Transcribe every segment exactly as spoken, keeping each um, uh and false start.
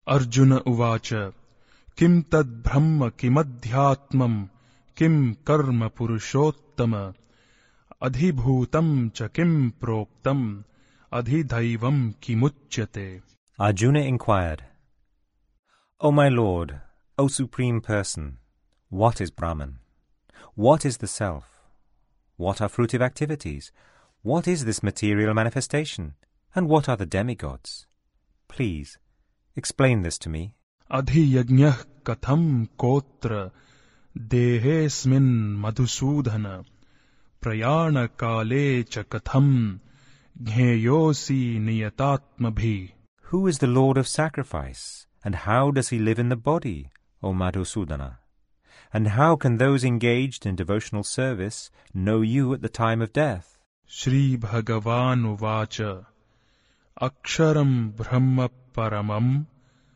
Arjuna uvacha Kim tad brahma kimadhyatmam kim karma purushottama adhibhutam cha kim proktam adhidhaivam kimuchyate. Arjuna inquired, O my Lord, O Supreme Person, what is Brahman? What is the Self? What are fruitive activities? What is this material manifestation? And what are the demigods? Please, explain this to me. Adhiyajñah katham kotra dehesmin madhusudhana prayana kale cha katham ghneyosi niyatatmabhi. Who is the Lord of sacrifice, and how does he live in the body, O Madhusudana? And how can those engaged in devotional service know you at the time of death? Shri Bhagavan uvacha Aksharam Brahma Paramam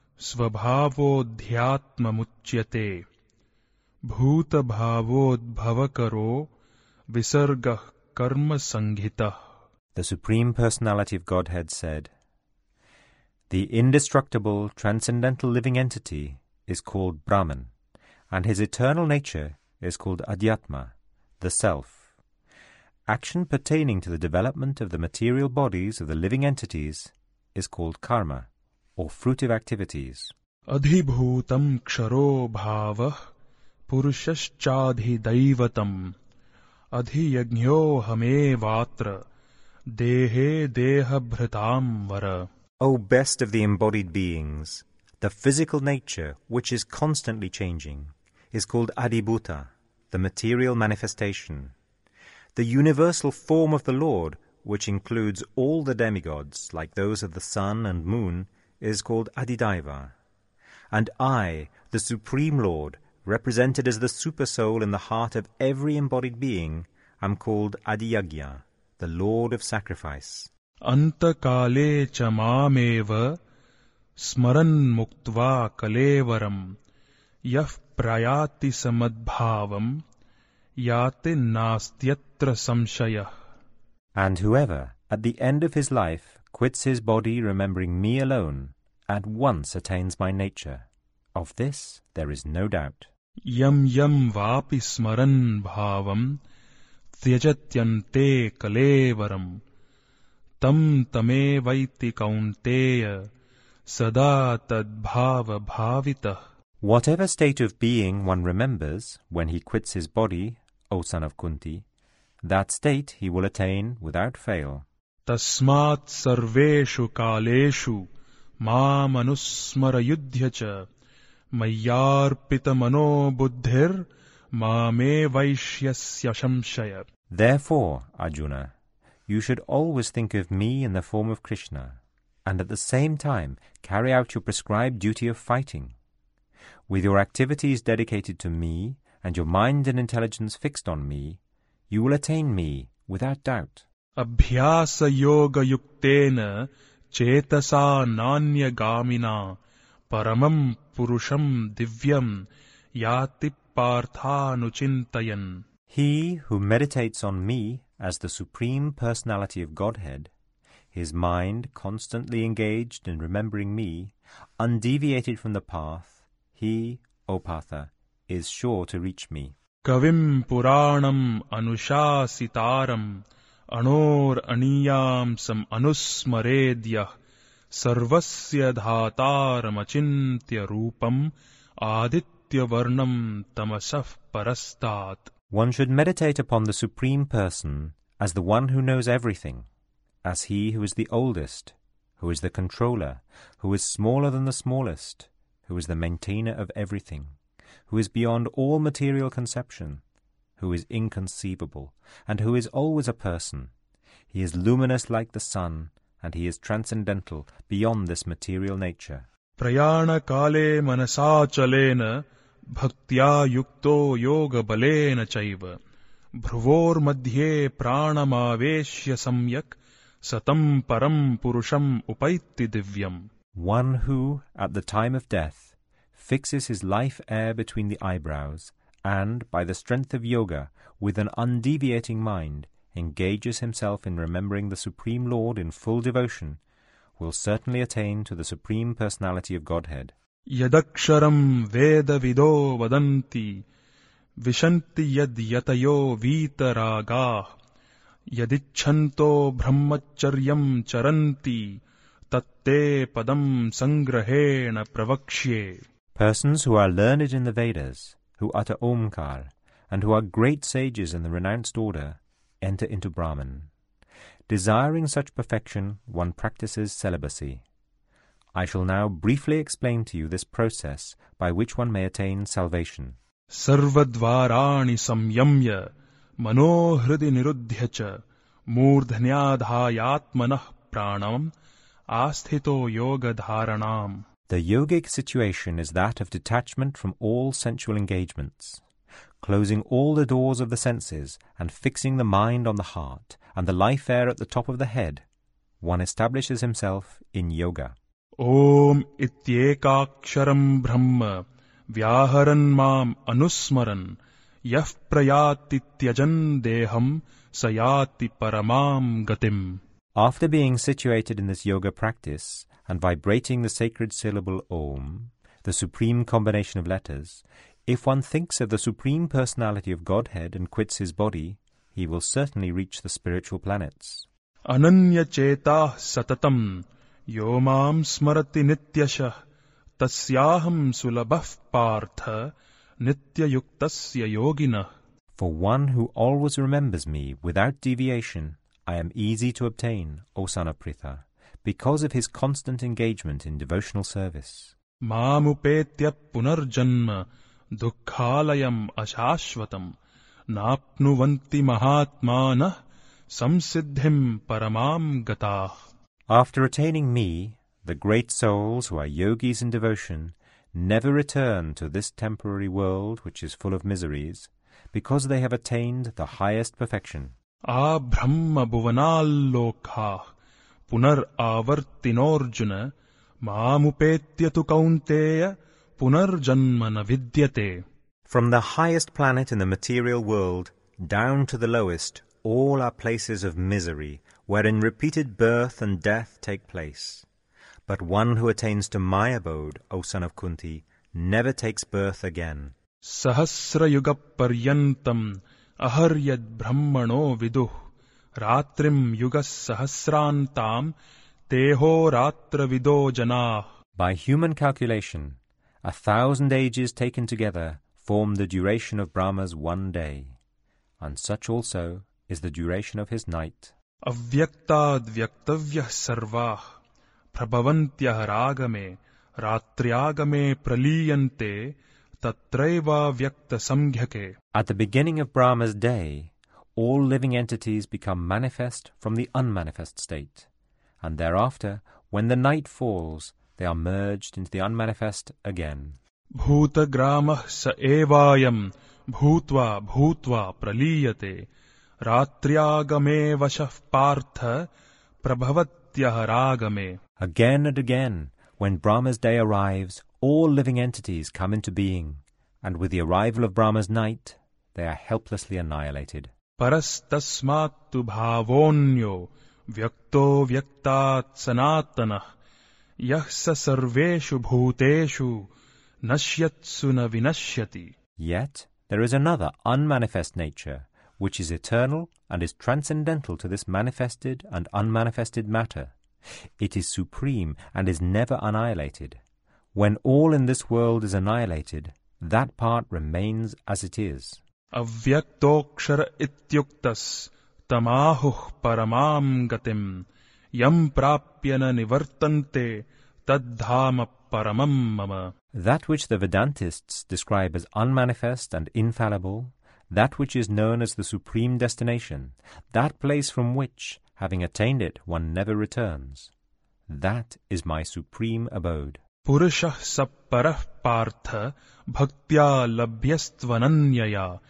Svabhavodhyatmamuchyate Bhuta Bhavodbhavakaro Visargah Karma Sanghita. The Supreme Personality of Godhead said, The indestructible, transcendental living entity is called Brahman, and his eternal nature is called Adhyatma, the Self. Action pertaining to the development of the material bodies of the living entities is called karma, or fruitive activities. Adhibhutam ksharo bhavah purushashchadhi daivatam adhiyajño hame vatra dehe deha bhritam vara. O best of the embodied beings, the physical nature, which is constantly changing, is called Adhibhuta, the material manifestation. The universal form of the Lord, which includes all the demigods, like those of the sun and moon, is called Adhidaiva. And I, the Supreme Lord, represented as the Supersoul in the heart of every embodied being, am called Adhiyagya, the Lord of Sacrifice. Anta kale cha mameva smaran muktva kalevaram yah prayati samadbhavam yate nastyatra samshayah. And whoever, at the end of his life, quits his body remembering me alone, at once attains my nature. Of this there is no doubt. Yam yam vapi smaran bhavam tyajatyante kalevaram tam tame vaiti kaunteya sada tadbhava bhavitah. Whatever state of being one remembers when he quits his body, O son of Kunti, that state he will attain without fail. Tasmat sarveshu kaleshu ma manusmara yudhyacha mayyarpita mano buddhir ma me vaishyasya shamshaya. Therefore, Arjuna, you should always think of me in the form of Krishna, and at the same time carry out your prescribed duty of fighting. With your activities dedicated to me, and your mind and intelligence fixed on me, you will attain me without doubt. Abhyasa yoga yuktena chetasa nanya gamina paramam purusham divyam yati parthanuchintayan. He who meditates on me as the Supreme Personality of Godhead, his mind constantly engaged in remembering me, undeviated from the path, he, O Partha, is sure to reach me. Kavim Puranam Anushasitaram Anor Aniyam Sam Anusmaredyah Sarvasya Dhataram Achintya Rupam Aditya Varnam Tamasaf Parastat. One should meditate upon the Supreme Person as the one who knows everything, as he who is the oldest, who is the controller, who is smaller than the smallest, who is the maintainer of everything, who is beyond all material conception, who is inconceivable, and who is always a person. He is luminous like the sun, and he is transcendental beyond this material nature. Prayana kale manasachalena bhaktya yukto yoga balena chaiva bhruvor madhye pranamaveshya samyak satam param purusham upaiti divyam. One who, at the time of death, fixes his life air between the eyebrows, and, by the strength of yoga, with an undeviating mind, engages himself in remembering the Supreme Lord in full devotion, will certainly attain to the Supreme Personality of Godhead. Yadaksharam vedavido vadanti vishanti yad yatayo vitaragah yadichanto brahmacharyam charanti tatte padam sangrahena pravakshye. Persons who are learned in the Vedas, who utter Omkar, and who are great sages in the renounced order, enter into Brahman. Desiring such perfection, one practices celibacy. I shall now briefly explain to you this process by which one may attain salvation. Sarvadvarani samyamya manohridi niruddhya murdhnyadhayatmanah pranam asthito yoga dharanam. The yogic situation is that of detachment from all sensual engagements, closing all the doors of the senses and fixing the mind on the heart and the life air at the top of the head. One establishes himself in yoga. Om ityekaksharam brahma vyaharan mam anusmaran yah prayati tyajan deham sayati paramam gatim. After being situated in this yoga practice and vibrating the sacred syllable Om, the supreme combination of letters, if one thinks of the Supreme Personality of Godhead and quits his body, he will certainly reach the spiritual planets. Ananya chetah satatam yomam smarati nityashah tasyaham sulabah partha nityayuktasya yoginah. For one who always remembers me without deviation, I am easy to obtain, O son of Pritha, because of his constant engagement in devotional service. Mamupetya punarjanma dukkhalayam ashashvatam napnuvanti mahatmanah samsiddhim paramam gatah. After attaining me, the great souls who are yogis in devotion never return to this temporary world which is full of miseries, because they have attained the highest perfection. A brahma bhuvanallokha punar avartinorjuna mamupetya tu kaunteya punarjanma na vidyate. From the highest planet in the material world down to the lowest, all are places of misery, wherein repeated birth and death take place. But one who attains to my abode, O son of Kunti, never takes birth again. Sahasra yuga paryantam aharyad brahmano viduh ratrim yuga sahasrantam teho ratra vido janah. By human calculation, a thousand ages taken together form the duration of Brahma's one day, and such also is the duration of his night. Avyaktad vyaktavyah sarvah prabhavantyah ragame ratriagame praliyante tatraiva vyakta samghyake. At the beginning of Brahma's day, all living entities become manifest from the unmanifest state, and thereafter, when the night falls, they are merged into the unmanifest again. Bhuta gramah sa evayam bhutva bhutva praliyate ratriagame vashah partha prabhavatyah ragame. Again and again, when Brahma's day arrives, all living entities come into being, and with the arrival of Brahma's night, they are helplessly annihilated. Parastasmat tu bhavonyo vyakto vyaktat sanatanah yahsa sarveshu bhuteshu nashyatsu na vinashyati. Yet there is another unmanifest nature, which is eternal and is transcendental to this manifested and unmanifested matter. It is supreme and is never annihilated. When all in this world is annihilated, that part remains as it is. Avyaktokshara ityuktas tamahuh paramam gatim yam prapyana nivartante taddhama paramam mama. That which the Vedantists describe as unmanifest and infallible, that which is known as the supreme destination, that place from which, having attained it, one never returns, that is my supreme abode. Purushah sapparah partha bhaktya labhyastvananyaya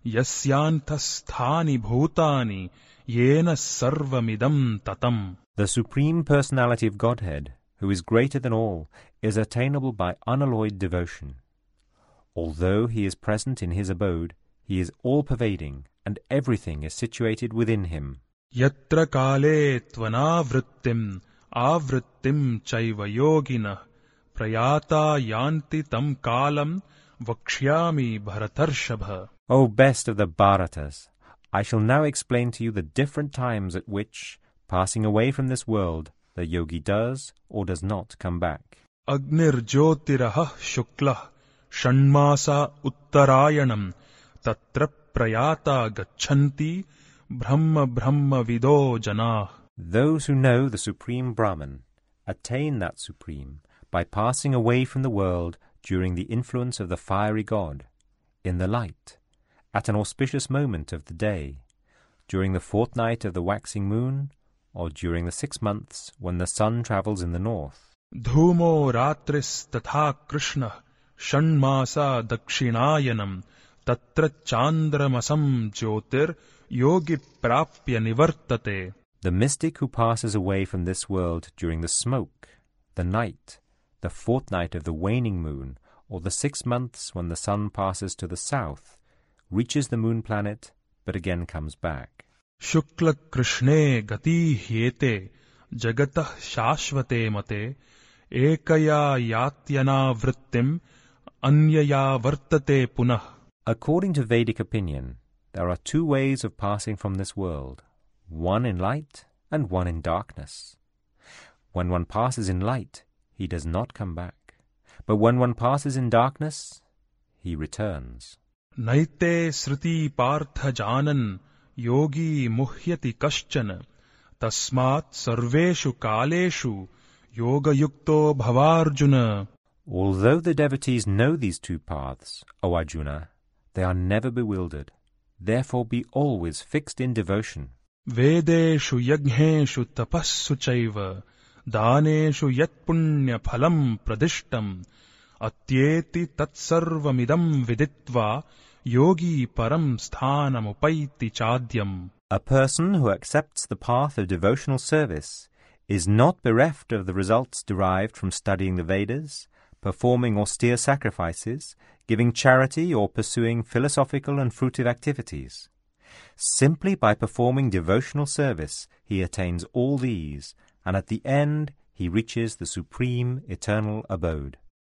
yasyantasthani bhutani yena sarvamidam tatam. The Supreme Personality of Godhead, who is greater than all, is attainable by unalloyed devotion. Although he is present in his abode, he is all-pervading, and everything is situated within him. Yatra kale tvanavrittim आवृत्तिं चैव योगिनः प्रयाता यान्ति तं कालं वक्ष्यामि भरतर्षभ. O best of the Bharatas, I shall now explain to you the different times at which, passing away from this world, the yogi does or does not come back. Agnirjyotirah shuklah shanmasa uttarayanam tatra prayata gachanti brahma brahma vido janah. Those who know the Supreme Brahman attain that Supreme by passing away from the world during the influence of the fiery god, in the light, at an auspicious moment of the day, during the fortnight of the waxing moon, or during the six months when the sun travels in the north. Dhumo ratris tatha Krishna shanmasa dakshinayanam tatra chandramasam jyotir yogi prapya nivartate. The mystic who passes away from this world during the smoke, the night, the fortnight of the waning moon, or the six months when the sun passes to the south, reaches the moon planet, but again comes back. Shukla Krishne gati hyete jagatah shashvate mate ekaya yatyana vrittim anyaya vartate punah. According to Vedic opinion, there are two ways of passing from this world, one in light and one in darkness. When one passes in light, he does not come back, but when one passes in darkness, he returns. Naite sriti partha janan yogi muhyati kaschana tasmat sarveshu kaleshu yoga yukto bhavarjuna. Although the devotees know these two paths, O Arjuna, they are never bewildered. Therefore be always fixed in devotion. Vedeshu yagheshu tapassu chaiva daneshu yat punya phalam pradishtam atyeti tatsarvamidam viditva yogi param sthanam upaiti chadyam. A person who accepts the path of devotional service is not bereft of the results derived from studying the Vedas, performing austere sacrifices, giving charity, or pursuing philosophical and fruitive activities. Simply by performing devotional service, he attains all these, and at the end he reaches the supreme eternal abode.